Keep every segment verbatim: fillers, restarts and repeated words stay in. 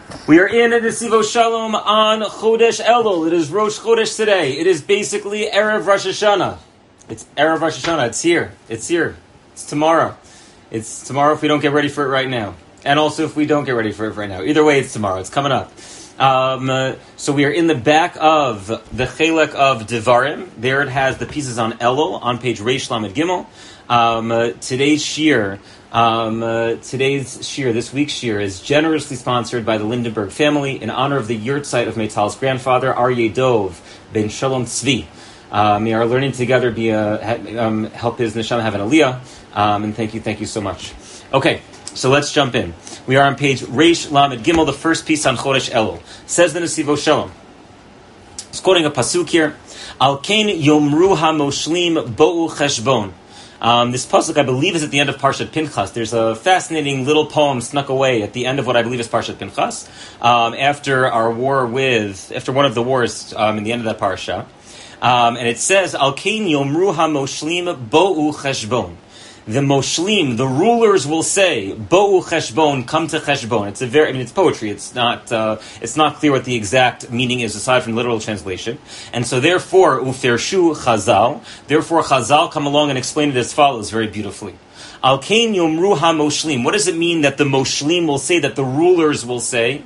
We are in a Nesivo Shalom on Chodesh Elul. It is Rosh Chodesh today. It is basically Erev Rosh Hashanah. It's Erev Rosh Hashanah. It's here. It's here. It's tomorrow. It's tomorrow if we don't get ready for it right now. And also if we don't get ready for it right now. Either way, it's tomorrow. It's coming up. Um, uh, so we are in the back of the Chelek of Devarim. There it has the pieces on Elul on page Reish Lamed Gimel. Um, uh, today's shir, um, uh, today's shir, this week's shir is generously sponsored by the Lindenberg family in honor of the yurtzeit of Meital's grandfather, Aryeh Dov ben Shalom Tzvi. Um, we are learning together, be a, um, help his neshama have an aliyah, um, and thank you, thank you so much. Okay, so let's jump in. We are on page Reish Lamed Gimel, the first piece on Chodesh Elul. Says the Nesivo Shalom. It's quoting a pasuk here. Al kein yomru ha-moshlim bo'u cheshbon. Um, this pasuk, I believe, is at the end of Parshat Pinchas. There's a fascinating little poem snuck away at the end of what I believe is Parshat Pinchas. Um, after our war with, after one of the wars um, in the end of that parsha. Um, and it says, Al kein yomru ha-moshlim bo'u cheshbon. The moshlim, the rulers will say, bo'u cheshbon, come to cheshbon. It's a very, I mean, it's poetry. It's not, uh, it's not clear what the exact meaning is aside from literal translation. And so therefore, ufirshu chazal, therefore chazal come along and explain it as follows very beautifully. Al kein yomru ha-moshlim. What does it mean that the moshlim will say, that the rulers will say?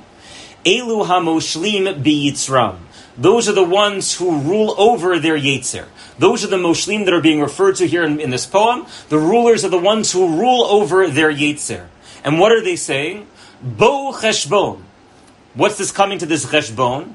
Elu ha-moshlim biyitzram. Those are the ones who rule over their yetzer. Those are the moshlim that are being referred to here in, in this poem. The rulers are the ones who rule over their yetzer. And what are they saying? Bo cheshbon. What's this coming to this cheshbon?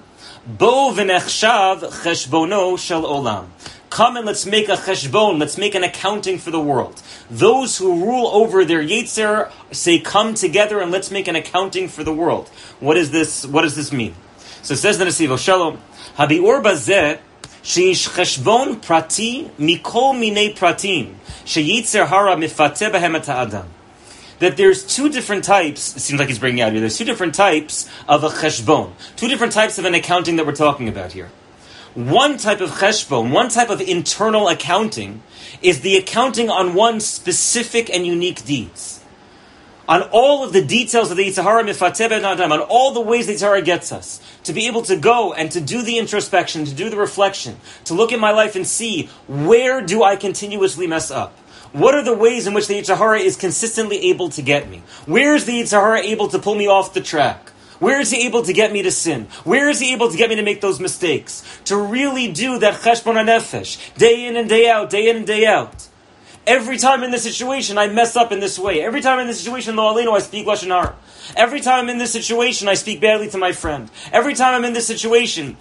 Bo v'nechshav cheshbono shel olam. Come and let's make a cheshbon, let's make an accounting for the world. Those who rule over their yetzer say, come together and let's make an accounting for the world. What is this? What does this mean? So it says the Nesivo Shalom, Habiur bazeh sheish cheshbon prati mikol minei pratim sheyitzer hara mifateh behem et ha'adam. That there's two different types, it seems like he's bringing out here, there's two different types of a cheshbon, two different types of an accounting that we're talking about here. One type of cheshbon, one type of internal accounting, is the accounting on one's specific and unique deeds. On all of the details of the Yetzer Hara Mifateh Ben Adam, on all the ways the Yetzer Hara gets us, to be able to go and to do the introspection, to do the reflection, to look at my life and see, where do I continuously mess up? What are the ways in which the Yetzer Hara is consistently able to get me? Where is the Yetzer Hara able to pull me off the track? Where is he able to get me to sin? Where is he able to get me to make those mistakes? To really do that cheshbon hanefesh, day in and day out, day in and day out. Every time in this situation, I mess up in this way. Every time in this situation, lo aleinu, I speak lashon hara. Every time I'm in this situation, I speak badly to my friend. Every time I'm in this situation,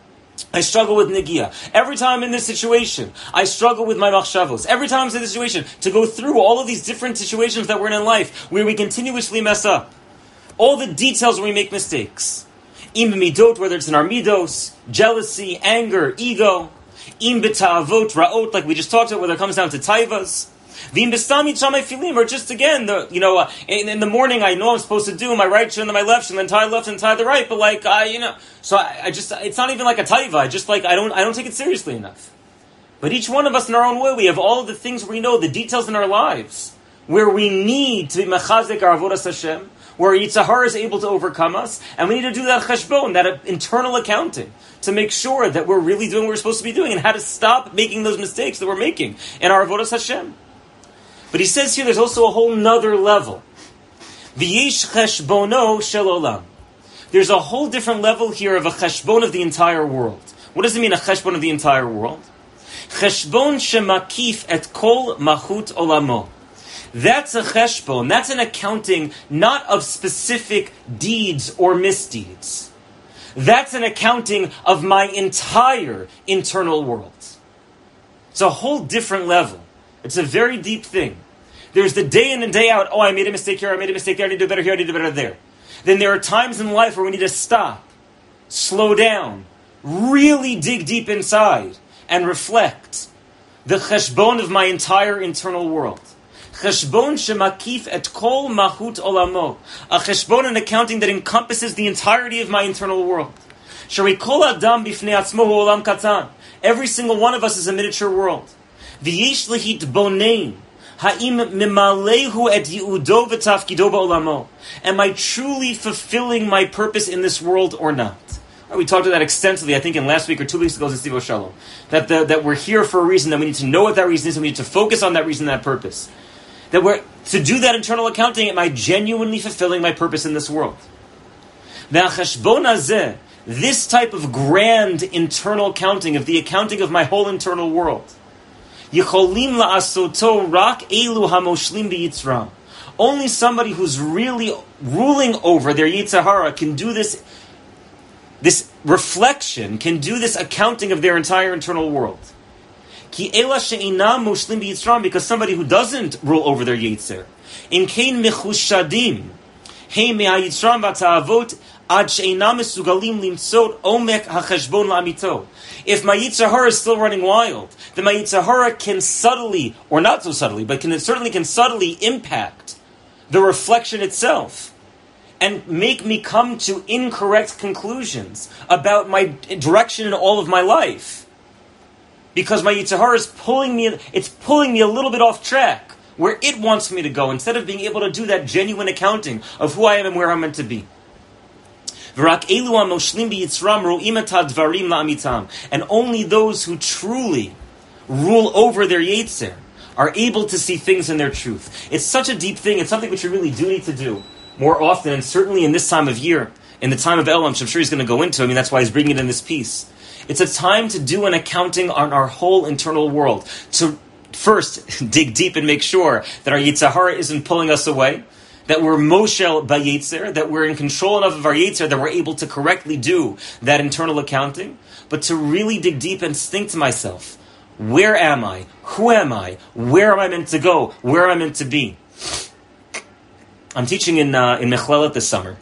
I struggle with nigia. Every time I'm in this situation, I struggle with my machshavos. Every time I'm in this situation, to go through all of these different situations that we're in in life, where we continuously mess up. All the details where we make mistakes. Im midot, whether it's in our midos, jealousy, anger, ego. Im beta'avot, ra'ot, like we just talked about, whether it comes down to taivas. V'im bestami tzamei filim, or just again, the you know, uh, in, in the morning I know I'm supposed to do my right shin and my left shin, then tie left and tie the right, but like, I, you know, so I, I just, it's not even like a taiva, I just like, I don't, I don't take it seriously enough. But each one of us in our own way, we have all of the things we know, the details in our lives, where we need to be mechazek our avodas Hashem, where Yetzer Hara is able to overcome us, and we need to do that cheshbon, that internal accounting, to make sure that we're really doing what we're supposed to be doing, and how to stop making those mistakes that we're making in our avodas Hashem. But he says here, there's also a whole nother level. V'yesh cheshbono shel olam. There's a whole different level here of a cheshbon of the entire world. What does it mean, a cheshbon of the entire world? Cheshbon shemakif et kol mahut olamo. That's a cheshbon, that's an accounting not of specific deeds or misdeeds. That's an accounting of my entire internal world. It's a whole different level. It's a very deep thing. There's the day in and day out, oh, I made a mistake here, I made a mistake there, I need to do better here, I need to do better there. Then there are times in life where we need to stop, slow down, really dig deep inside, and reflect. The cheshbon of my entire internal world. Cheshbon shemakif et kol mahut olamo. A cheshbon, an accounting that encompasses the entirety of my internal world. Shari kol adam bifnei atzmo hu olam katan. Every single one of us is a miniature world. V'yesh lehitbonein Ha'im mimalehu et yi'udo v'tafkido ba'olamo. Am I truly fulfilling my purpose in this world or not? Right, we talked about that extensively, I think, in last week or two weeks ago in Steve Shalom. That the, that we're here for a reason, that we need to know what that reason is, and we need to focus on that reason, that purpose. That we're to do that internal accounting, am I genuinely fulfilling my purpose in this world? Ve'achashbon hazeh, this type of grand internal counting, of the accounting of my whole internal world, yicholim la'asoto rak elu hamoshlim biyitzram. Only somebody who's really ruling over their Yetzer Hara can do this, this reflection, can do this accounting of their entire internal world. Ki ela she'inam moshlim biyitzram, because somebody who doesn't rule over their Yetzer, im kein mechushadim, hey me'ayitzram v'ta'avot, if my Yetzer Hara is still running wild, then my Yetzer Hara can subtly, or not so subtly, but can, it certainly can subtly impact the reflection itself and make me come to incorrect conclusions about my direction in all of my life. Because my Yetzer Hara is pulling me, it's pulling me a little bit off track, where it wants me to go, instead of being able to do that genuine accounting of who I am and where I'm meant to be. And only those who truly rule over their Yetzer are able to see things in their truth. It's such a deep thing. It's something which we really do need to do more often, and certainly in this time of year, in the time of Elam, which I'm sure he's going to go into. I mean, that's why he's bringing it in this piece. It's a time to do an accounting on our whole internal world. To first dig deep and make sure that our Yetzer Hara isn't pulling us away, that we're moshel b'yetzer, that we're in control enough of our yetzer, that we're able to correctly do that internal accounting, but to really dig deep and think to myself, where am I? Who am I? Where am I meant to go? Where am I meant to be? I'm teaching in uh, in Mechlelet this summer.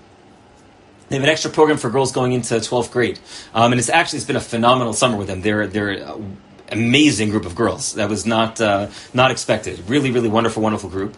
They have an extra program for girls going into twelfth grade, um, and it's actually it's been a phenomenal summer with them. They're they're uh, amazing group of girls. That was not uh, not expected. Really, really wonderful, wonderful group.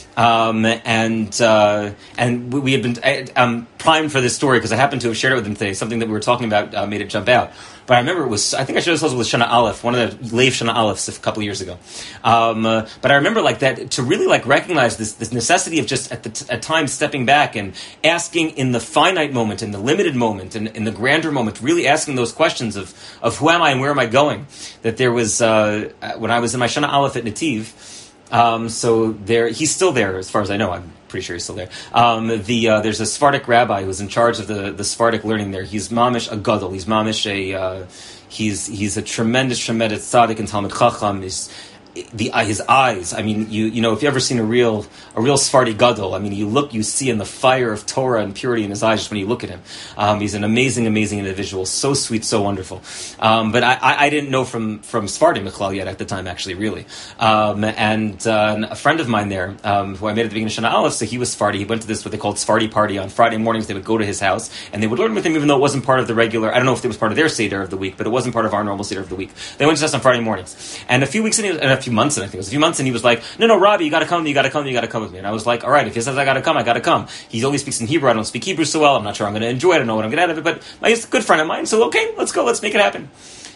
Um, and uh, and we, we had been I, I'm primed for this story because I happened to have shared it with them today. Something that we were talking about uh, made it jump out. But I remember it was, I think I shared this also with Shana Aleph, one of the Lev Shana Alephs a couple of years ago. Um, uh, but I remember like that, to really like recognize this, this necessity of just at the t- at times stepping back and asking in the finite moment, in the limited moment, and in, in the grander moment, really asking those questions of, of who am I and where am I going? That there was, uh, when I was in my Shana Aleph at Nativ, um, so there, he's still there as far as I know, I'm pretty sure he's still there. Um, the uh, there's a Sephardic rabbi who's in charge of the, the Sephardic learning there. He's mamish a gadol. He's mamish a uh, he's he's a tremendous tremendous tzaddik and Talmud Chacham. He's the his eyes. I mean, you you know, if you ever seen a real a real Sephardi gadol, I mean, you look, you see in the fire of Torah and purity in his eyes just when you look at him. Um, he's an amazing, amazing individual. So sweet, so wonderful. Um, but I, I, I didn't know from from Sephardi Michlal yet at the time, actually, really. Um, and uh, a friend of mine there, um, who I met at the beginning of Shana Aleph, so he was Sephardi. He went to this what they called Sephardi party on Friday mornings. They would go to his house and they would learn with him, even though it wasn't part of the regular. I don't know if it was part of their seder of the week, but it wasn't part of our normal seder of the week. They went to us on Friday mornings, and a few weeks in, and a few months in, I think it was a few months, and he was like, "No, no, Robbie, you got to come, you got to come, you got to come with me." And I was like, "All right, if he says I got to come, I got to come." He only speaks in Hebrew. I don't speak Hebrew so well. I'm not sure I'm going to enjoy it. I don't know what I'm going to get out of it, but he's a good friend of mine, so okay, let's go, let's make it happen.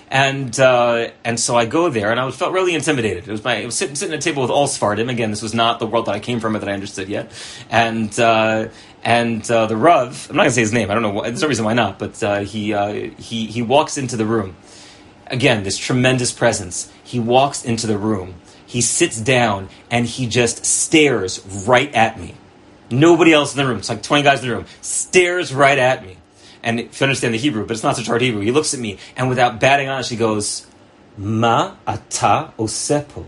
And uh, and so I go there, and I felt really intimidated. It was my it was sitting, sitting at a table with all Sephardim. Again, this was not the world that I came from or that I understood yet. And uh, and uh, the Rav, I'm not going to say his name. I don't know. Why, there's no reason why not. But uh, he uh, he he walks into the room. Again, this tremendous presence. He walks into the room. He sits down and he just stares right at me. Nobody else in the room. It's like twenty guys in the room. Stares right at me. And if you understand the Hebrew, but it's not such hard Hebrew, he looks at me, and without batting an eye, he goes, "Ma ata osepo?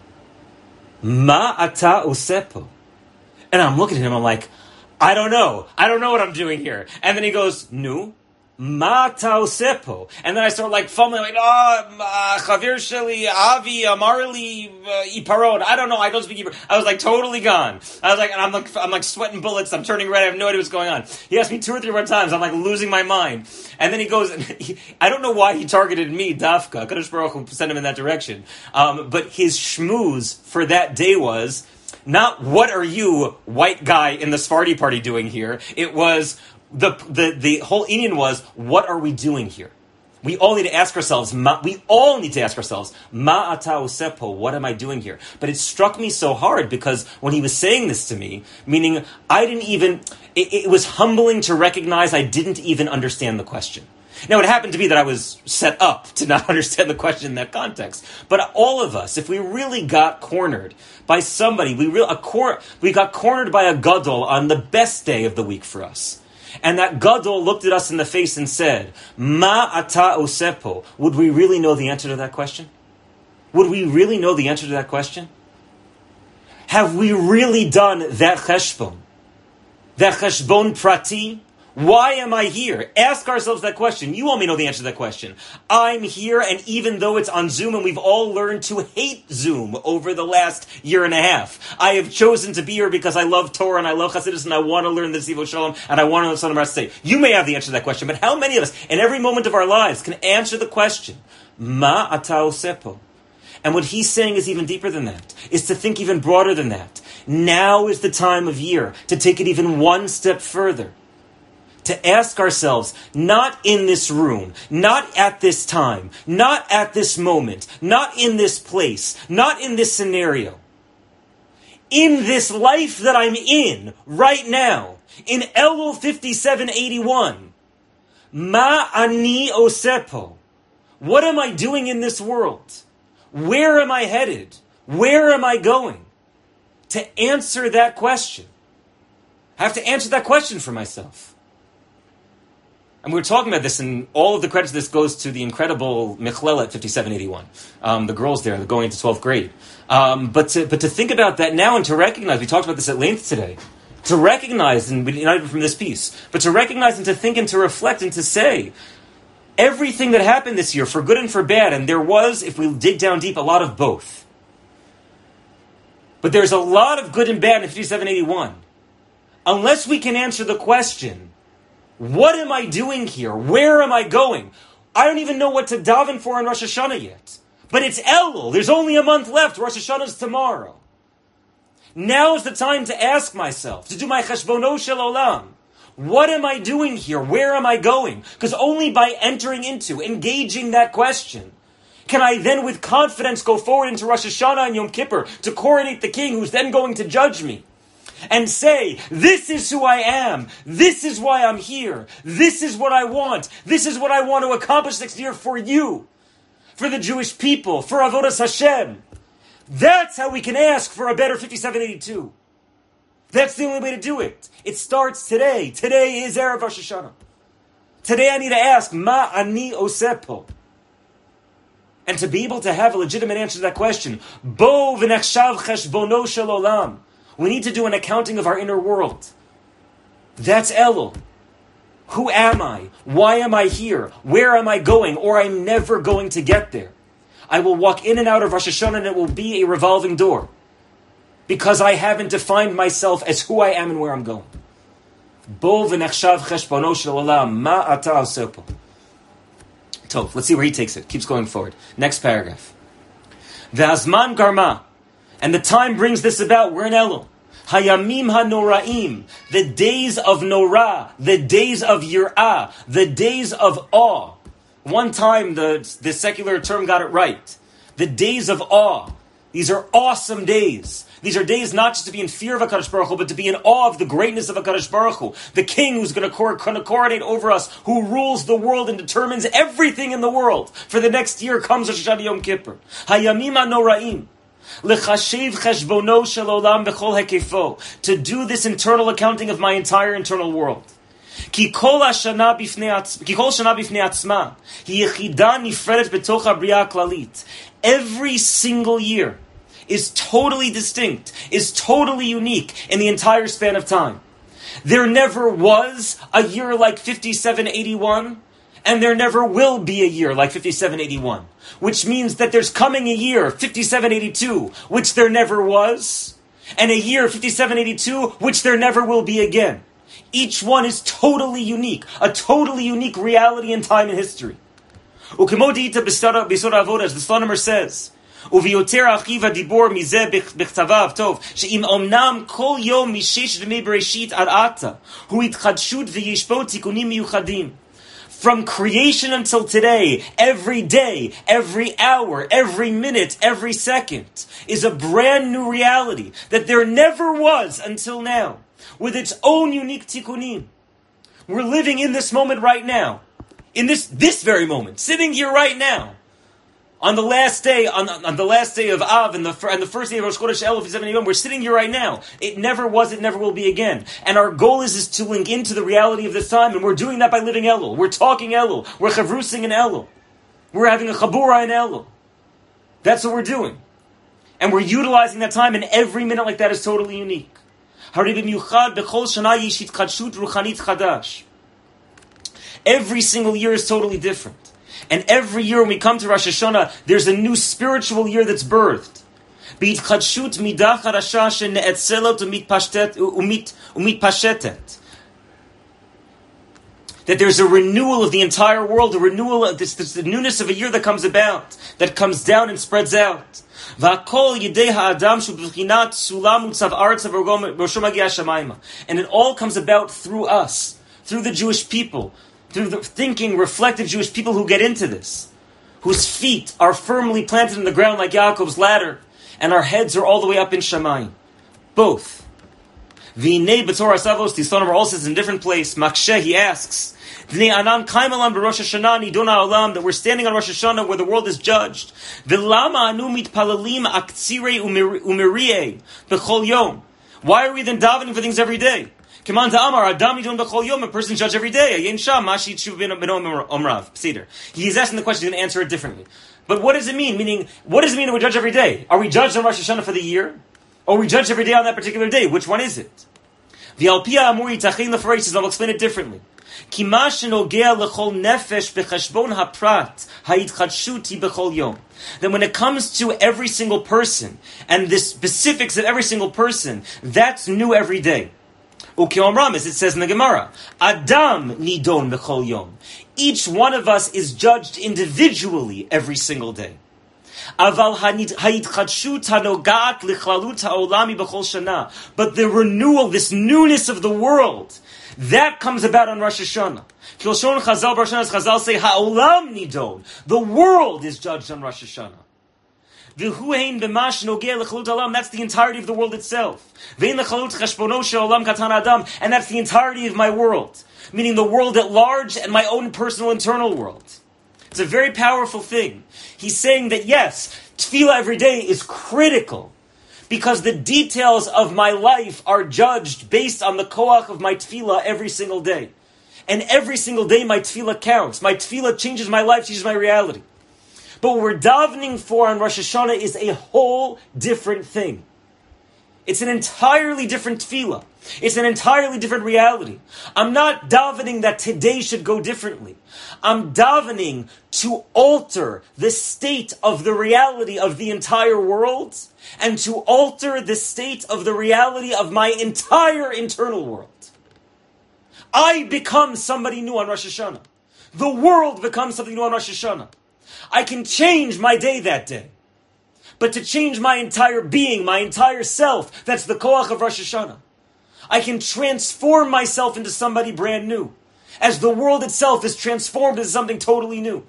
Ma ata osepo?" And I'm looking at him, I'm like, I don't know. I don't know what I'm doing here. And then he goes, "Nu, ma ata osepo?" And then I start like fumbling, like, "Oh, Chavir Sheli, Avi, Amarli, Iparod." I don't know. I don't speak Hebrew. I was like totally gone. I was like, and I'm like, I'm like sweating bullets. I'm turning red. I have no idea what's going on. He asked me two or three more times. I'm like losing my mind. And then he goes, and he, I don't know why he targeted me, Dafka. Kadosh Baruch Hu sent him in that direction. Um, but his schmooze for that day was not, "What are you, white guy in the Sephardi party, doing here?" It was, The, the the whole Indian was, what are we doing here? We all need to ask ourselves, ma, we all need to ask ourselves, Ma ata osepo, what am I doing here? But it struck me so hard because when he was saying this to me, meaning I didn't even, it, it was humbling to recognize I didn't even understand the question. Now, it happened to be that I was set up to not understand the question in that context. But all of us, if we really got cornered by somebody, we, re- a cor- we got cornered by a gadol on the best day of the week for us. And that gadol looked at us in the face and said, Ma ata osepo. Would we really know the answer to that question? Would we really know the answer to that question? Have we really done that cheshbon? That cheshbon prati? Why am I here? Ask ourselves that question. You only know the answer to that question. I'm here, and even though it's on Zoom, and we've all learned to hate Zoom over the last year and a half, I have chosen to be here because I love Torah, and I love Chassidus, and I want to learn the Zivo Shalom, and I want to learn Son of Rasei. You may have the answer to that question, but how many of us, in every moment of our lives, can answer the question, Ma ata osepo? And what he's saying is even deeper than that, is to think even broader than that. Now is the time of year to take it even one step further. To ask ourselves, not in this room, not at this time, not at this moment, not in this place, not in this scenario. In this life that I'm in right now, in Elul fifty-seven eighty-one, Ma ani osepo. What am I doing in this world? Where am I headed? Where am I going? To answer that question, I have to answer that question for myself. And we were talking about this, and all of the credit to this goes to the incredible Michlel at fifty-seven eighty-one. Um, the girls there, they're going into twelfth grade. Um, but to but to think about that now and to recognize, we talked about this at length today, to recognize, and not even from this piece, but to recognize and to think and to reflect and to say, everything that happened this year, for good and for bad, and there was, if we dig down deep, a lot of both. But there's a lot of good and bad in fifty-seven eighty-one. Unless we can answer the question, what am I doing here? Where am I going? I don't even know what to daven for on Rosh Hashanah yet. But it's Elul. There's only a month left. Rosh Hashanah is tomorrow. Now is the time to ask myself, to do my cheshbono shel olam. What am I doing here? Where am I going? Because only by entering into, engaging that question, can I then with confidence go forward into Rosh Hashanah and Yom Kippur to coronate the king who's then going to judge me. And say, this is who I am. This is why I'm here. This is what I want. This is what I want to accomplish next year for you. For the Jewish people. For Avodas Hashem. That's how we can ask for a better fifty-seven eighty-two. That's the only way to do it. It starts today. Today is Erev Rosh Hashanah. Today I need to ask, Ma ani osepo? And to be able to have a legitimate answer to that question, Bo v'nechshav cheshbono shel olam. We need to do an accounting of our inner world. That's Elul. Who am I? Why am I here? Where am I going? Or I'm never going to get there. I will walk in and out of Rosh Hashanah and it will be a revolving door. Because I haven't defined myself as who I am and where I'm going. Bo v'nechshav cheshbono shel olam, ma ata osepo. Tov, let's see where he takes it. Keeps going forward. Next paragraph. V'azman garma. And the time brings this about. We're in Elul. Hayamim hanoraim. The days of Norah. The days of Yirah. The days of awe. One time the, the secular term got it right. The days of awe. These are awesome days. These are days not just to be in fear of HaKadosh Baruch Hu, but to be in awe of the greatness of HaKadosh Baruch Hu. The king who's going to cor- coronate over us, who rules the world and determines everything in the world. For the next year comes Rosh Hashanah Yom Kippur. Hayamim hanoraim. L'chashiv cheshbono shel olam b'chol hekefo. To do this internal accounting of my entire internal world. Ki kol hashana b'fnei atzma. Hi yechida nifredet b'toch habriya klalit. Every single year is totally distinct, is totally unique in the entire span of time. There never was a year like fifty-seven eighty-one, and there never will be a year like fifty-seven eighty-one. Which means that there's coming a year, fifty-seven eighty-two, which there never was, and a year, fifty-seven eighty-two, which there never will be again. Each one is totally unique, a totally unique reality in time and history. Ukemodita b'sora avoda, as the Slonimer says, Uvioter achiv hadibor mizeh b'chtavav tov she'im omnam kol yom mishesh dmei bereshit ad ata hu itchadshut v'yishbo tikunim miyuchadim. From creation until today, every day, every hour, every minute, every second is a brand new reality that there never was until now, with its own unique tikkunim. We're living in this moment right now, in this this very moment, sitting here right now, on the last day, on, on the last day of Av, and the, and the first day of Rosh Chodesh Elul seventy-one, we're sitting here right now. It never was, it never will be again. And our goal is, is to link into the reality of this time, and we're doing that by living Elul. We're talking Elul. We're chavrusing in Elul. We're having a chabura in Elul. That's what we're doing. And we're utilizing that time, and every minute like that is totally unique. Every single year is totally different. And every year when we come to Rosh Hashanah, there's a new spiritual year that's birthed. That there's a renewal of the entire world, a renewal of this, this the newness of a year that comes about, that comes down and spreads out. And it all comes about through us, through the Jewish people, through the thinking, reflective Jewish people who get into this, whose feet are firmly planted in the ground like Yaakov's ladder, and our heads are all the way up in Shamayim. Both. V'inei b'torah savos, Tisonim also says in a different place, Maksheh, he asks, V'nei anan kaimalam b'Rosh Hashanah nidon ha'olam, that we're standing on Rosh Hashanah where the world is judged. V'lama anu mitpalalim aktsirei umiriei b'chol yom. Why are we then davening for things every day? A person judged every day. He's asking the question, he's going to answer it differently. But what does it mean? Meaning, what does it mean that we judge every day? Are we judged on Rosh Hashanah for the year? Or are we judged every day on that particular day? Which one is it? The Alpia Amuri Tachin Lefarei says, I'll explain it differently. Then when it comes to every single person, and the specifics of every single person, that's new every day. Ukeomram, as it says in the Gemara, Adam nidon b'chol yom. Each one of us is judged individually every single day. Aval ha'itchadshut hanogat lichlalut ha'olami b'chol shana. But the renewal, this newness of the world, that comes about on Rosh Hashanah. Kilshon Chazal Rosh Hashanah, Chazal say ha'olam nidon. The world is judged on Rosh Hashanah. That's the entirety of the world itself. And that's the entirety of my world. Meaning the world at large and my own personal internal world. It's a very powerful thing. He's saying that yes, tefillah every day is critical. Because the details of my life are judged based on the koach of my tefillah every single day. And every single day my tefillah counts. My tefillah changes my life, changes my reality. But what we're davening for on Rosh Hashanah is a whole different thing. It's an entirely different tefillah. It's an entirely different reality. I'm not davening that today should go differently. I'm davening to alter the state of the reality of the entire world and to alter the state of the reality of my entire internal world. I become somebody new on Rosh Hashanah. The world becomes something new on Rosh Hashanah. I can change my day that day. But to change my entire being, my entire self, that's the koach of Rosh Hashanah. I can transform myself into somebody brand new. As the world itself is transformed into something totally new.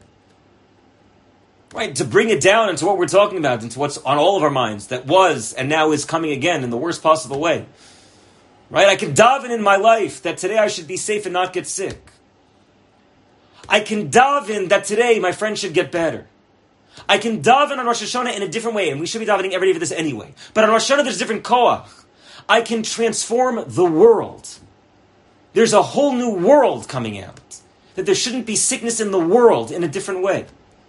Right? To bring it down into what we're talking about, into what's on all of our minds, that was and now is coming again in the worst possible way. Right? I can daven in my life that today I should be safe and not get sick. I can daven that today my friend should get better. I can daven on Rosh Hashanah in a different way, and we should be davening every day for this anyway. But on Rosh Hashanah there's a different koach. I can transform the world. There's a whole new world coming out. That there shouldn't be sickness in the world in a different way.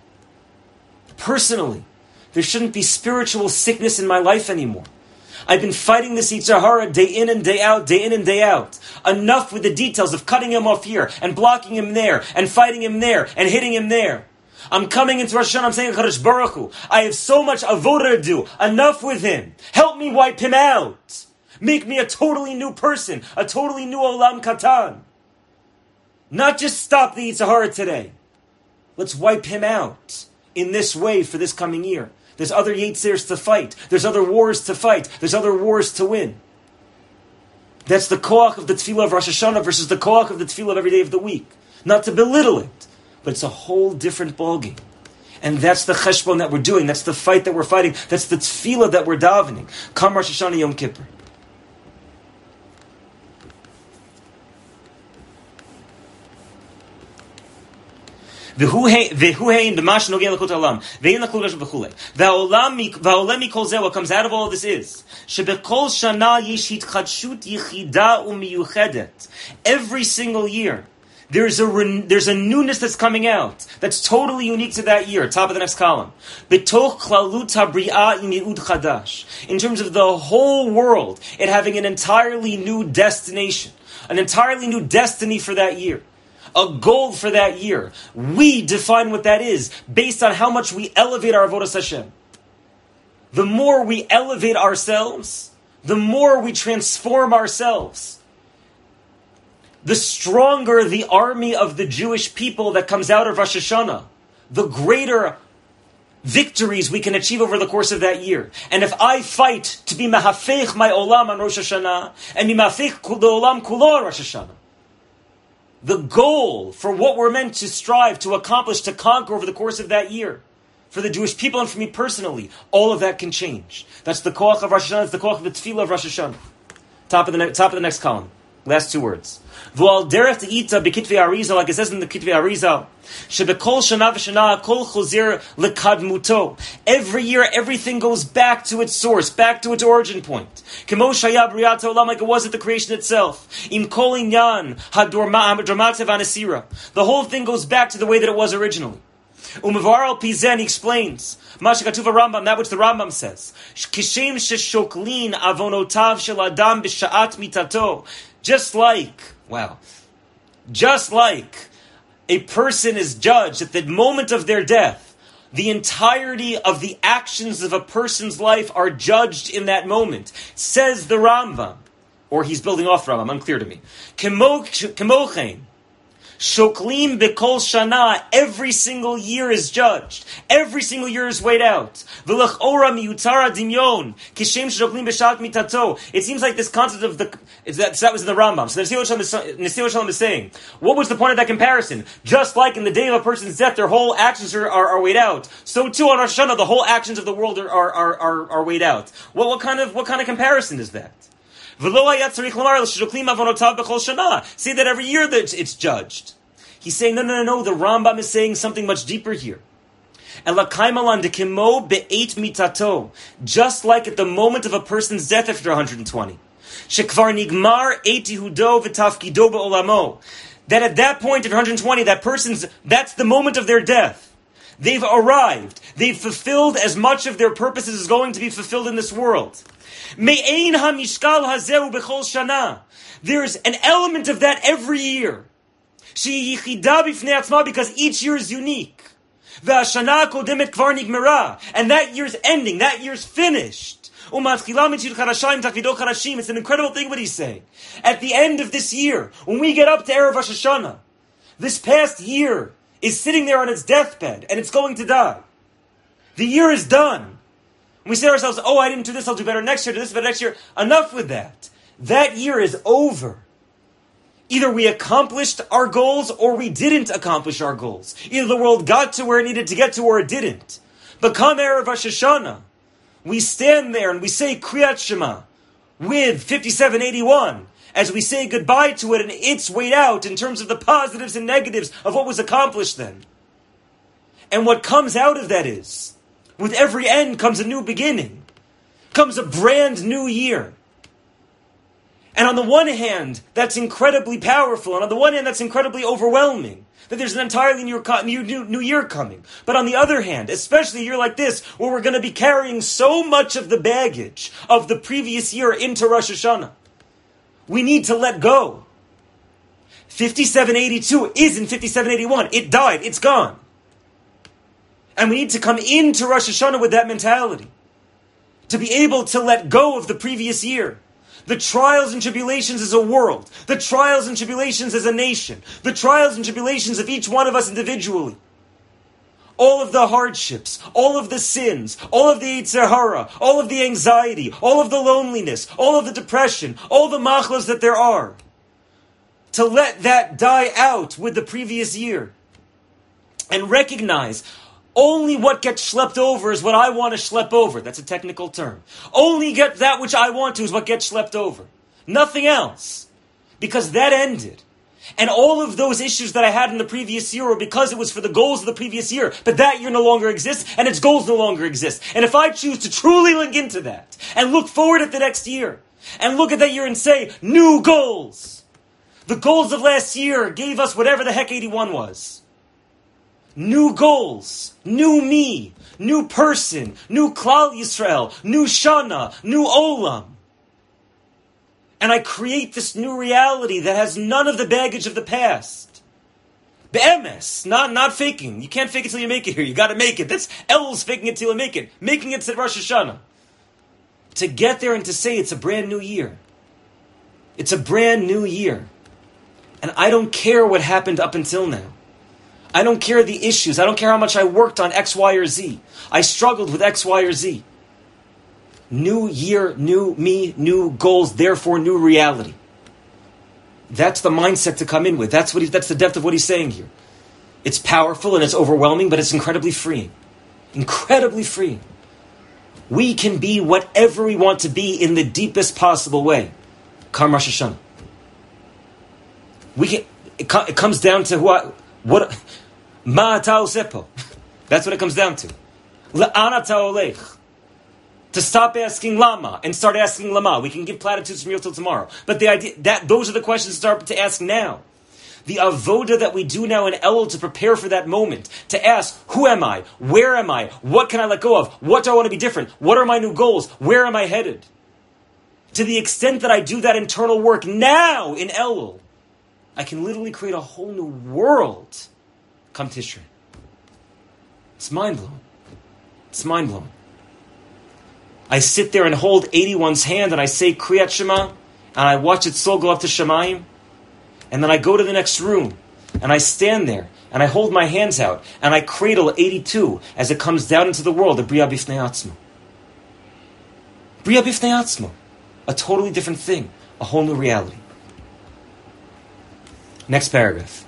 Personally, there shouldn't be spiritual sickness in my life anymore. I've been fighting this Yetzer Hara day in and day out, day in and day out. Enough with the details of cutting him off here, and blocking him there, and fighting him there, and hitting him there. I'm coming into Rosh Hashanah, I'm saying, Kadosh Baruch Hu, I have so much avodah to do. Enough with him. Help me wipe him out. Make me a totally new person, a totally new Olam Katan. Not just stop the Yetzer Hara today. Let's wipe him out in this way for this coming year. There's other Yetzers to fight. There's other wars to fight. There's other wars to win. That's the koach of the tefillah of Rosh Hashanah versus the koach of the tefillah of every day of the week. not to belittle it, but it's a whole different ballgame. And that's the cheshbon that we're doing. That's the fight that we're fighting. That's the tefillah that we're davening. Come Rosh Hashanah Yom Kippur. V'huhein b'mash nogei l'chut haolam v'ein l'chut v'chulei v'haolem mikol zeh. What comes out of all of this is shebekol shana yesh hitchadshut yichida u'miyuchedet. Every single year, there's a there's a newness that's coming out that's totally unique to that year. Top of the next column. B'toch klalut habri'ah imi'ud chadash. In terms of the whole world, it having an entirely new destination, an entirely new destiny for that year. A goal for that year. We define what that is based on how much we elevate our avodas Hashem. The more we elevate ourselves, the more we transform ourselves, the stronger the army of the Jewish people that comes out of Rosh Hashanah, the greater victories we can achieve over the course of that year. And if I fight to be mahafech my olam on Rosh Hashanah, and be mahafech the olam kulo on Rosh Hashanah, the goal for what we're meant to strive to accomplish, to conquer over the course of that year, for the Jewish people and for me personally, all of that can change. That's the koach of Rosh Hashanah. It's the koach of the tefillah of Rosh Hashanah. Top of the ne- top of the next column. Last two words. V'al derech te'ita b'kitvei Arizal, like it says in the Kitvei Arizal, shebekol shana v'shana kol chozer lekadmuto. Every year, everything goes back to its source, back to its origin point. Kemo shaya b'riyat ha'olam, like it was at the creation itself. Im kol inyan hadramativ anesira. The whole thing goes back to the way that it was originally. Umevar al pizen, he explains, Mashakatuva Rambam, that which the Rambam says, Kishem sheshoklin avonotav shel adam b'sha'at mitato. Just like, wow, just like a person is judged at the moment of their death, the entirety of the actions of a person's life are judged in that moment, says the Rambam, or he's building off Rambam, unclear to me. Kemochein, Shoklim b'kol shana, every single year is judged. Every single year is weighed out. V'lech ora miyutara dimyon, kishem shoklim b'shat mitato. It seems like this concept of the, is that, so that was in the Rambam. So the Nesei Shalom is saying, what was the point of that comparison? Just like in the day of a person's death, their whole actions are, are, are weighed out. So too on Rosh Hashanah, the whole actions of the world are, are, are, are, are weighed out. What, what kind of, what kind of comparison is that? Say that every year that it's judged. He's saying, no, no, no, no. The Rambam is saying something much deeper here. Just like at the moment of a person's death after one hundred twenty. That at that point of one hundred twenty, that person's, that's the moment of their death. They've arrived. They've fulfilled as much of their purposes as going to be fulfilled in this world. There's an element of that every year. Because each year is unique. And that year's ending, that year's finished. It's an incredible thing what he's saying. At the end of this year, when we get up to Erev Rosh Hashanah, this past year is sitting there on its deathbed, and it's going to die. The year is done. We say to ourselves, oh, I didn't do this, I'll do better next year, do this better next year. Enough with that. That year is over. Either we accomplished our goals or we didn't accomplish our goals. Either the world got to where it needed to get to or it didn't. But come Erev Rosh Hashanah, we stand there and we say Kriyat Shema with fifty-seven eighty-one as we say goodbye to it, and it's weighed out in terms of the positives and negatives of what was accomplished then. And what comes out of that is, with every end comes a new beginning, comes a brand new year. And on the one hand, that's incredibly powerful, and on the one hand, that's incredibly overwhelming, that there's an entirely new, new, new, new year coming. But on the other hand, especially a year like this, where we're going to be carrying so much of the baggage of the previous year into Rosh Hashanah, we need to let go. fifty-seven eighty-two isn't fifty-seven eighty-one. It died. It's gone. And we need to come into Rosh Hashanah with that mentality, to be able to let go of the previous year. The trials and tribulations as a world, the trials and tribulations as a nation, the trials and tribulations of each one of us individually. All of the hardships, all of the sins, all of the Yetzer Hara, all of the anxiety, all of the loneliness, all of the depression, all the machlos that there are. to let that die out with the previous year and recognize only what gets schlepped over is what I want to schlep over. That's a technical term. Only get that which I want to is what gets schlepped over. Nothing else. Because that ended. And all of those issues that I had in the previous year were because it was for the goals of the previous year. But that year no longer exists, and its goals no longer exist. And if I choose to truly link into that, and look forward at the next year, and look at that year and say, new goals. The goals of last year gave us whatever the heck eighty-one was. New goals, new me, new person, new Klal Yisrael, new Shana, new Olam. And I create this new reality that has none of the baggage of the past. Be'emes, not, not faking. You can't fake it till you make it here. You gotta make it. That's Elul's faking it till you make it. Making it to Rosh Hashanah. To get there and to say it's a brand new year. It's a brand new year. And I don't care what happened up until now. I don't care the issues. I don't care how much I worked on X, Y, or Z. I struggled with X, Y, or Z. New year, new me, new goals, therefore new reality. That's the mindset to come in with. That's what he, that's the depth of what he's saying here. It's powerful and it's overwhelming, but it's incredibly freeing. Incredibly freeing. We can be whatever we want to be in the deepest possible way. Come Rosh Hashanah. We can, it, it comes down to what, what, ma ata osepo. That's what it comes down to. La'an ata olech. To stop asking lama and start asking lama. We can give platitudes from here till tomorrow. But the idea, that those are the questions to start to ask now. The avoda that we do now in Elul to prepare for that moment. To ask, who am I? Where am I? What can I let go of? What do I want to be different? What are my new goals? Where am I headed? To the extent that I do that internal work now in Elul, I can literally create a whole new world come Tishrei. It's mind-blowing. It's mind-blowing. I sit there and hold eighty-one's hand and I say Kriyat Shema and I watch its soul go up to Shemayim, and then I go to the next room and I stand there and I hold my hands out and I cradle eighty-two as it comes down into the world of Bria Bifnei Atzmo. Bria Bifnei Atzmo. A totally different thing. A whole new reality. Next paragraph.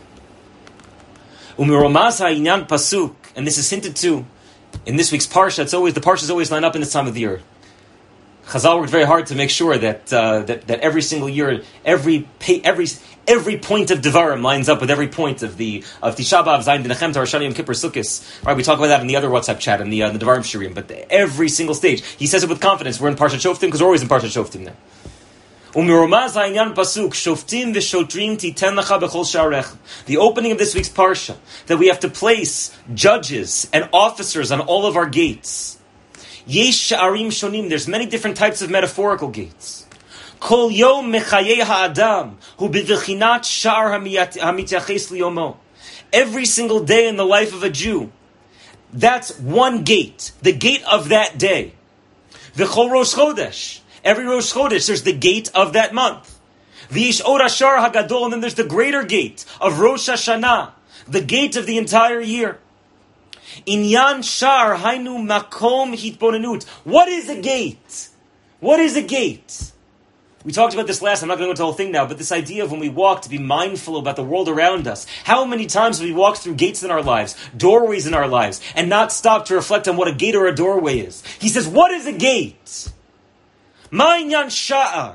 Umiromaz ha'inyan pasuk, and this is hinted to in this week's parsha. It's always the parshas always line up in this time of the year. Chazal worked very hard to make sure that uh, that that every single year, every pay, every every point of Devarim lines up with every point of the of Tisha B'av, Zayin, Dinachem, Rosh Hashanah, Yom Kippur, Sukkos. Right, we talk about that in the other WhatsApp chat in the uh, the Devarim Shirim. But every single stage, he says it with confidence. We're in Parshat Shoftim because we're always in Parshat Shoftim now. Umiromaz ha'inyan pasuk shoftim v'shotrim titen lecha b'chol sha'arech. The opening of this week's parsha, that we have to place judges and officers on all of our gates. Yesh sha'arim shonim. There's many different types of metaphorical gates. Kol yom mechayei ha'adam hu b'vechinat sha'ar hamityaches liyomo. Every single day in the life of a Jew, that's one gate, the gate of that day. V'chol rosh chodesh. Every Rosh Chodesh, there's the gate of that month. V'ish or hashar hagadol, and then there's the greater gate of Rosh Hashanah, the gate of the entire year. Inyan shar hainu makom hitbonenut. What is a gate? What is a gate? We talked about this last. I'm not going to go into the whole thing now, but this idea of when we walk to be mindful about the world around us. How many times have we walked through gates in our lives, doorways in our lives, and not stopped to reflect on what a gate or a doorway is? He says, what is a gate? Ma'inyan sha'ar.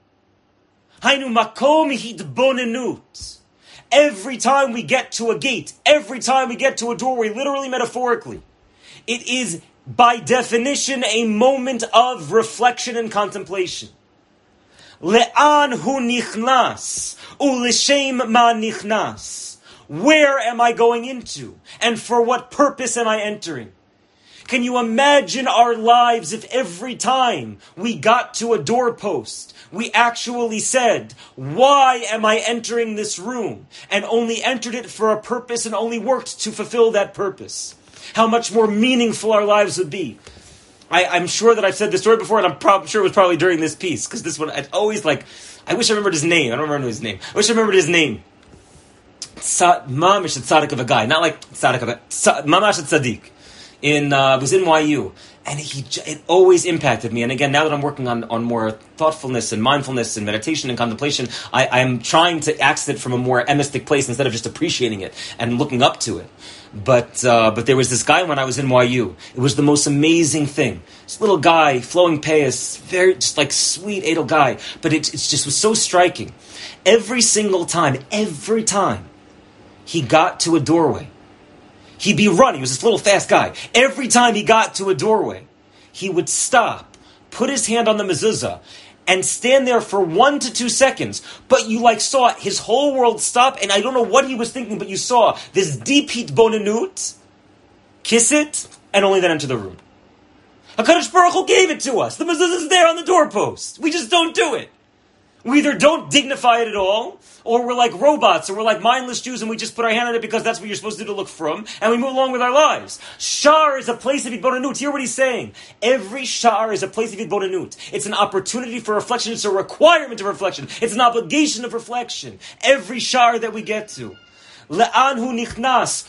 Hainu makom hitbonenut. Every time we get to a gate, every time we get to a doorway, literally, metaphorically, it is by definition a moment of reflection and contemplation. Le'an hu nichnas, u'lishem ma nichnas. Where am I going into? And for what purpose am I entering? Can you imagine our lives if every time we got to a doorpost, we actually said, why am I entering this room? And only entered it for a purpose and only worked to fulfill that purpose. How much more meaningful our lives would be. I, I'm sure that I've said this story before, and I'm prob- sure it was probably during this piece, because this one, I'd always like, I wish I remembered his name. I don't remember his name. I wish I remembered his name. Mamish, a tzaddik of a guy. Not like tzaddik of a, mamash a tzaddik. in uh, was in Y U, and he it always impacted me. And again, now that I'm working on, on more thoughtfulness and mindfulness and meditation and contemplation, I, I'm trying to access it from a more emistic place instead of just appreciating it and looking up to it. But uh, but there was this guy when I was in Y U. It was the most amazing thing. This little guy, flowing payas, very just like sweet Adel guy. But it it's just was so striking. Every single time, every time he got to a doorway, he'd be running. He was this little fast guy. Every time he got to a doorway, he would stop, put his hand on the mezuzah, and stand there for one to two seconds. But you like saw his whole world stop, and I don't know what he was thinking, but you saw this deep heat bonanut, kiss it, and only then enter the room. HaKadosh Baruch Hu gave it to us. The mezuzah is there on the doorpost. We just don't do it. We either don't dignify it at all, or we're like robots, or we're like mindless Jews, and we just put our hand on it because that's what you're supposed to do to look from, and we move along with our lives. Shar is a place of Yitbonanut. Hear what he's saying. Every shar is a place of Yitbonanut. It's an opportunity for reflection. It's a requirement of reflection. It's an obligation of reflection. Every shar that we get to. Le'anhu nichnas.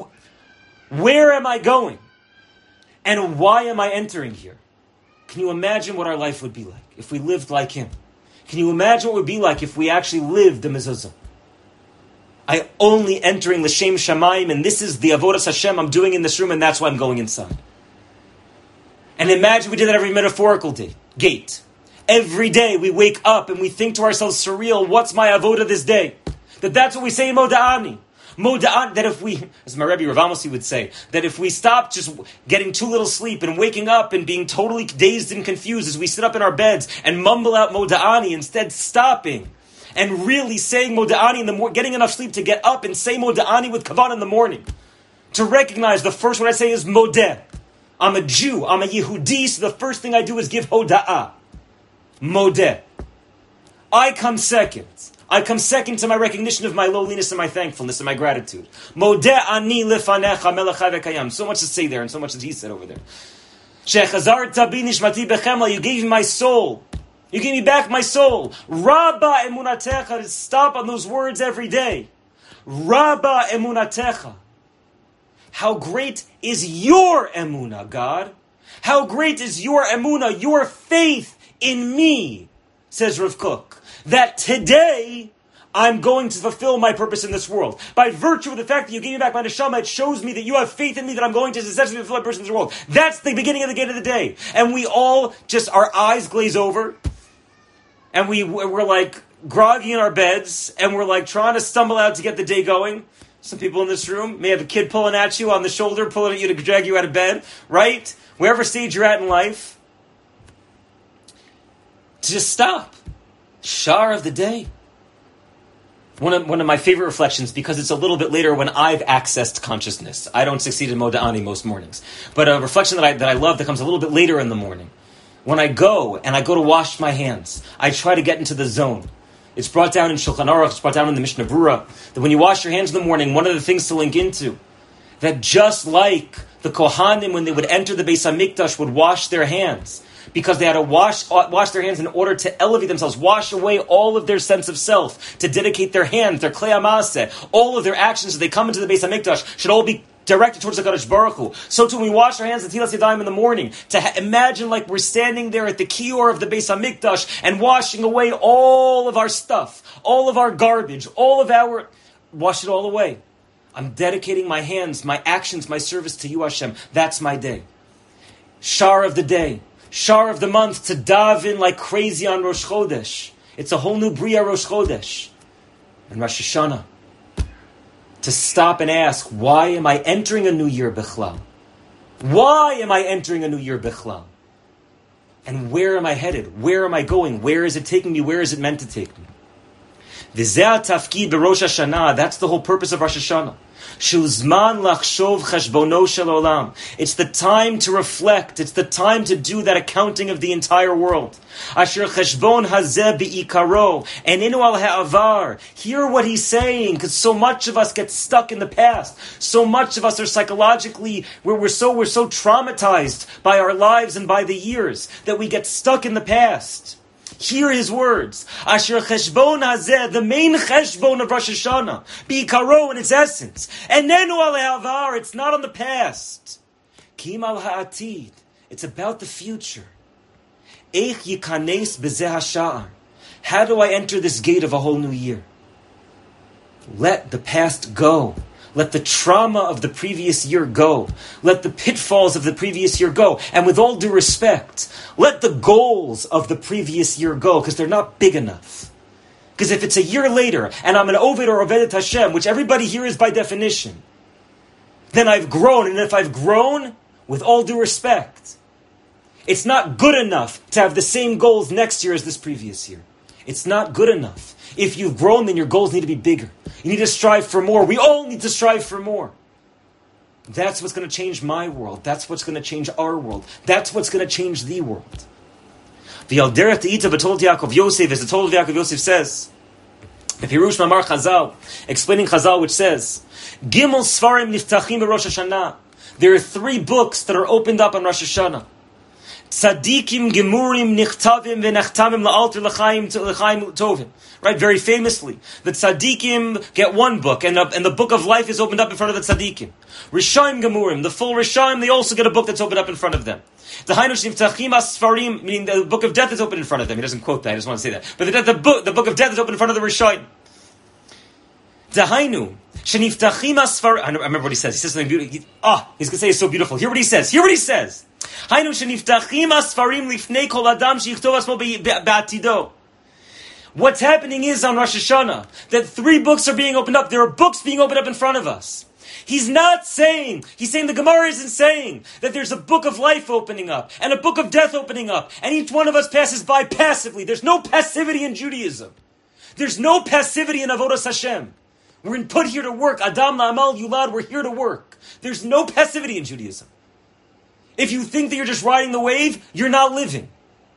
Where am I going? And why am I entering here? Can you imagine what our life would be like if we lived like him? Can you imagine what it would be like if we actually lived the mezuzah? I only entering l'shem shamayim, and this is the avodas Hashem I'm doing in this room, and that's why I'm going inside. And imagine we did that every metaphorical day, gate. Every day we wake up and we think to ourselves, surreal, what's my avodah this day? That that's what we say in Moda'ani. Moda'an, that if we, as my Rebbe Rav Amosi would say, that if we stop just getting too little sleep and waking up and being totally dazed and confused as we sit up in our beds and mumble out Moda'ani, instead stopping and really saying Moda'ani in the morning, getting enough sleep to get up and say Moda'ani with Kavan in the morning. To recognize the first one I say is Modeh. I'm a Jew, I'm a Yehudi, so the first thing I do is give Hoda'ah. Modeh. I come second. I come second to my recognition of my lowliness and my thankfulness and my gratitude. Modeh ani lefanecha melech chai v'kayam. So much to say there and so much that he said over there. Shechazarta bi nishmati bechemla. You gave me my soul. You gave me back my soul. Rabba emunatecha. Stop on those words every day. Rabba emunatecha. How great is your emunah, God? How great is your emunah, your faith in me, says Rav Kook. That today, I'm going to fulfill my purpose in this world. By virtue of the fact that you gave me back my neshama, it shows me that you have faith in me, that I'm going to successfully fulfill my purpose in this world. That's the beginning of the gate of the day. And we all just, our eyes glaze over, and we, we're like groggy in our beds, and we're like trying to stumble out to get the day going. Some people in this room may have a kid pulling at you on the shoulder, pulling at you to drag you out of bed, right? Wherever stage you're at in life. To just stop. Shar of the day. One of, one of my favorite reflections, because it's a little bit later when I've accessed consciousness. I don't succeed in Moda'ani most mornings. But a reflection that I, that I love that comes a little bit later in the morning. When I go and I go to wash my hands, I try to get into the zone. It's brought down in Shulchan Aruch, it's brought down in the Mishnah Brura, that when you wash your hands in the morning, one of the things to link into, that just like the Kohanim, when they would enter the Beis HaMikdash, would wash their hands, because they had to wash wash their hands in order to elevate themselves, wash away all of their sense of self, to dedicate their hands, their klei hamaseh, all of their actions as they come into the Beis HaMikdash should all be directed towards the HaKadosh Baruch Hu. So too, when we wash our hands at Tilas Yadayim in the morning, to ha- imagine like we're standing there at the kior of the Beis HaMikdash and washing away all of our stuff, all of our garbage, all of our... Wash it all away. I'm dedicating my hands, my actions, my service to you, Hashem. That's my day. Shar of the day. Shar of the month, to daven like crazy on Rosh Chodesh. It's a whole new Bria Rosh Chodesh. And Rosh Hashanah. To stop and ask, why am I entering a new year Bechlal? Why am I entering a new year Bechlal? And where am I headed? Where am I going? Where is it taking me? Where is it meant to take me? V'zeh tafkid b'Rosh Hashanah. That's the whole purpose of Rosh Hashanah. Shuzman lachshov cheshbono shel olam. It's the time to reflect. It's the time to do that accounting of the entire world. Asher cheshbon hazeh bi'ikaro and inu al ha'avar. Hear what he's saying, because so much of us get stuck in the past. So much of us are psychologically, where we're so we're so traumatized by our lives and by the years that we get stuck in the past. Hear his words. Asher cheshbon hazeh, the main cheshbon of Rosh Hashanah, bi'ikaro in its essence. And nenu al ha'avar, it's not on the past. Kim al ha'atid. It's about the future. Eich yikanes b'zeh hasha'ar. How do I enter this gate of a whole new year? Let the past go. Let the trauma of the previous year go. Let the pitfalls of the previous year go. And with all due respect, let the goals of the previous year go, because they're not big enough. Because if it's a year later, and I'm an Oved or Ovedet Hashem, which everybody here is by definition, then I've grown. And if I've grown, with all due respect, it's not good enough to have the same goals next year as this previous year. It's not good enough. If you've grown, then your goals need to be bigger. You need to strive for more. We all need to strive for more. That's what's going to change my world. That's what's going to change our world. That's what's going to change the world. The Al Derech Te'ita B'Told Yaakov Yosef, as the Told Yaakov Yosef says, the Pirush Mamar Chazal, explaining Chazal, which says, Gimel Sfarim Niftachim B'Rosh Hashanah. There are three books that are opened up on Rosh Hashanah. Tzadikim Gemurim Nichtavim V'Nechtamim La'alter L'Chaim L'Chaim Tovim. Right, very famously, the Tzadikim get one book, and the, and the book of life is opened up in front of the Tzadikim. Rishaim Gemurim, the full Rishaim, they also get a book that's opened up in front of them. The Hainush Niftachim Asfarim, meaning the book of death is open in front of them. He doesn't quote that, I just want to say that. But the, the, book, the book of death is open in front of the Rishaim. The Hainu, Sheniftachim Asfarim, I remember what he says. He says something beautiful. He, oh, he's going to say it's so beautiful. Hear what he says. Hear what he says. Hainu Sheniftachim Asfarim Lifnei Kol Adam Sheichtov Asmo Be'atido. What's happening is on Rosh Hashanah that three books are being opened up. There are books being opened up in front of us. He's not saying, he's saying the Gemara isn't saying that there's a book of life opening up and a book of death opening up and each one of us passes by passively. There's no passivity in Judaism. There's no passivity in Avodas Hashem. We're put here to work. Adam la'amal yulad, we're here to work. There's no passivity in Judaism. If you think that you're just riding the wave, you're not living.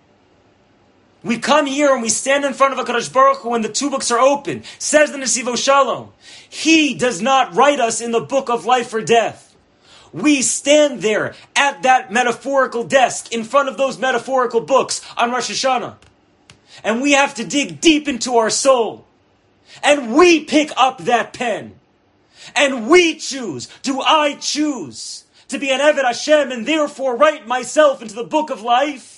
We come here and we stand in front of HaKadosh Baruch Hu when the two books are open. Says the Nesivo Shalom, He does not write us in the book of life or death. We stand there at that metaphorical desk in front of those metaphorical books on Rosh Hashanah. And we have to dig deep into our soul. And we pick up that pen. And we choose. Do I choose to be an Eved Hashem and therefore write myself into the book of life?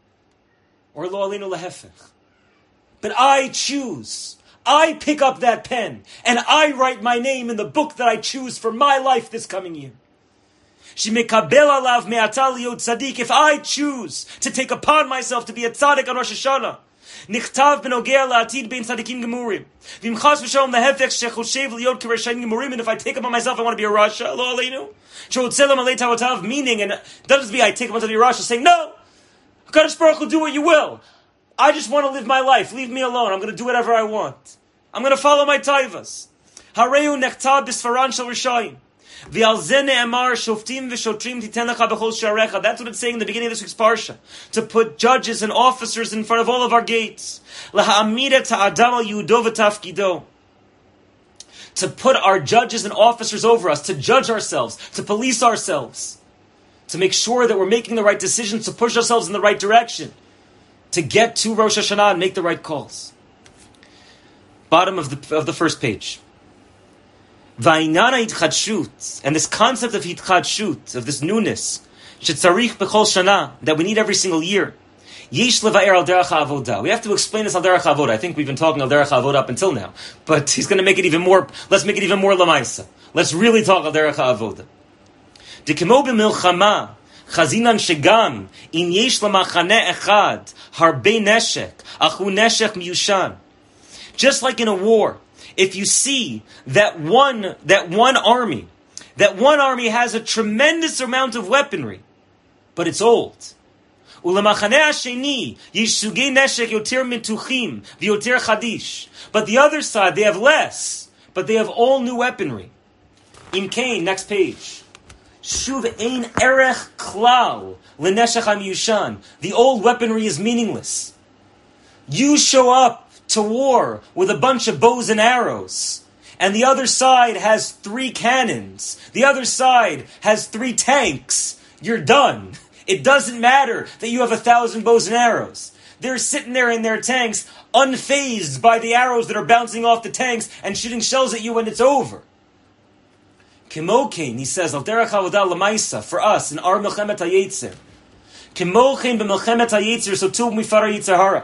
Or lo alinu lehefech. But I choose. I pick up that pen and I write my name in the book that I choose for my life this coming year. Shemekabel alav me'ata liot tzadik. If I choose to take upon myself to be a tzaddik on Rosh Hashanah, nichtav benogea la'atid bein tzadikim gemurim. V'imchas v'shalom lehefech shechoshev liot k'reshayin gemurim. And if I take upon myself, I want to be a rasha. Lo alinu. She'otzelem alei tavotav. Meaning, and it doesn't mean I take upon to be a rasha, saying no. HaKadosh Baruch Hu, do what you will. I just want to live my life. Leave me alone. I'm going to do whatever I want. I'm going to follow my taivas. Hareu nechtab b'sfaran shel rishayim. V'al zeh ne'emar shoftim v'shotrim titen lecha b'chol sharecha. That's what it's saying in the beginning of this week's parsha. To put judges and officers in front of all of our gates. L'ha'amid et ha'adam al yudo v'tafkido. To put our judges and officers over us. To judge ourselves. To police ourselves. To make sure that we're making the right decisions, to push ourselves in the right direction, to get to Rosh Hashanah and make the right calls. Bottom of the of the first page. Va'inana hitchadshut, and this concept of hitchadshut, of this newness, shetzarich b'chol shana, that we need every single year. Yesh leva'er al derech ha'avoda. We have to explain this al derech ha'avoda. I think we've been talking al derech ha'avoda up until now, but he's going to make it even more. Let's make it even more lamaisa. Let's really talk al derech ha'avoda. Dekemo b'milchama, chazinan shegam, in yesh lamachane echad, harbe neshek, achu neshek miyushan. Just like in a war, if you see that one, that one army, that one army has a tremendous amount of weaponry, but it's old. Ulamachane hasheni, yesh sugei neshek yoter mituchim, v'yoter chadish. But the other side, they have less, but they have all new weaponry. Im Kain, next page. Shuv ein erech klal l'neshech hamiyushan. The old weaponry is meaningless. You show up to war with a bunch of bows and arrows, and the other side has three cannons. The other side has three tanks. You're done. It doesn't matter that you have a thousand bows and arrows. They're sitting there in their tanks, unfazed by the arrows that are bouncing off the tanks and shooting shells at you when it's over. Kimokein, he says, Al derech avodah lemaisa, for us, in our Milchemet HaYetzer. Kimokein b'Milchemet HaYetzer, so too mifara Yetzer Hara.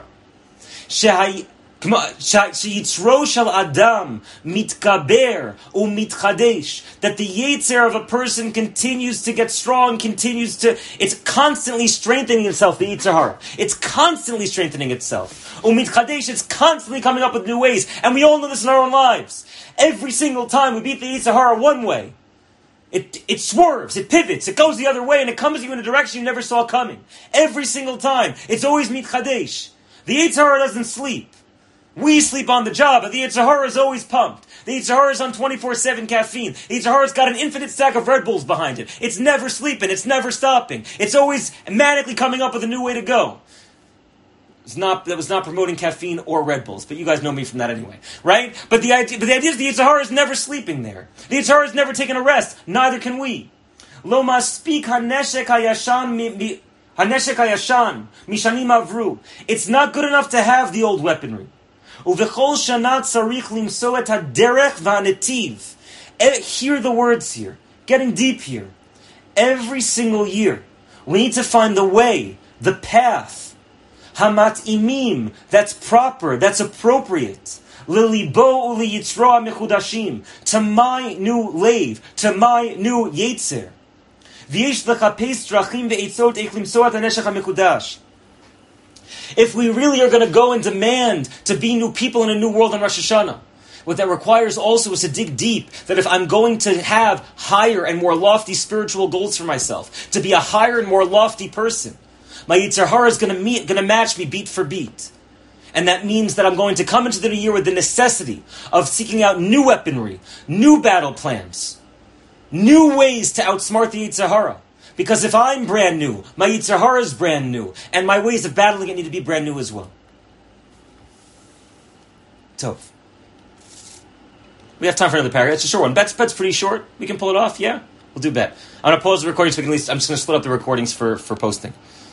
Sheyitzro shel Adam mitkaber umitchadesh, that the Yetzer of a person continues to get strong, continues to, it's constantly strengthening itself, the Yetzer Hara. It's constantly strengthening itself. Umitchadesh, it's constantly coming up with new ways, and we all know this in our own lives. Every single time we beat the Yetzer Hara one way, It it swerves, it pivots, it goes the other way, and it comes to you in a direction you never saw coming. Every single time. It's always mitchadesh. The Yetzer Hara doesn't sleep. We sleep on the job, but the Yetzer Hara is always pumped. The Yetzer Hara is on twenty-four seven caffeine. The Yetzer Hara's got an infinite stack of Red Bulls behind it. It's never sleeping, it's never stopping. It's always manically coming up with a new way to go. It's not, that was not promoting caffeine or Red Bulls, but you guys know me from that anyway, right? But the idea, but the idea is the Yetzer Hara is never sleeping there. The Yetzer Hara is never taking a rest. Neither can we. Lo maspik haneshek hayashan mi haneshek hayashan mishanim avru. It's not good enough to have the old weaponry. Uvechol shana tzarich limso et haderech v'hanetiv. Hear the words here. Getting deep here. Every single year, we need to find the way, the path, Hamat imim, that's proper, that's appropriate. Lilibo uli yitzroa mechudashim, to my new lave, to my new yetzer. V'yesh l'chapes drachim ve'etzot eich limsoat haneshech hamechudash. If we really are going to go and demand to be new people in a new world on Rosh Hashanah, what that requires also is to dig deep, that if I'm going to have higher and more lofty spiritual goals for myself, to be a higher and more lofty person, my Yetzer Hara is going to meet, going to match me beat for beat. And that means that I'm going to come into the new year with the necessity of seeking out new weaponry, new battle plans, new ways to outsmart the Yetzer Hara. Because if I'm brand new, my Yetzer Hara is brand new, and my ways of battling it need to be brand new as well. Tov. We have time for another paragraph. It's a short one. Bet's, bet's pretty short. We can pull it off, yeah? We'll do bet. I'm going to pause the recording so we can at least, I'm just going to split up the recordings for, for posting.